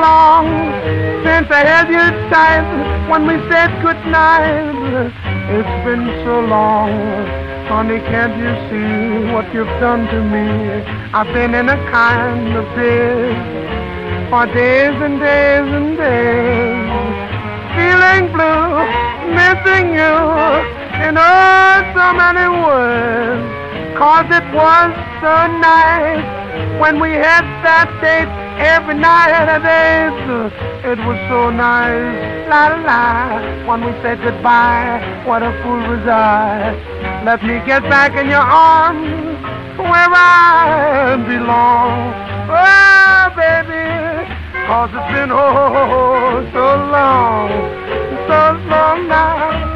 long since I held you tight when we said goodnight. It's been so long, honey, can't you see what you've done to me? I've been in a kind of daze for days and days and days, feeling blue, missing you in oh so many words, 'cause it was so nice when we had that date every night and days. It was so nice, la la la, when we said goodbye. What a fool was I. Let me get back in your arms where I belong. Oh, baby, 'cause it's been oh so long now.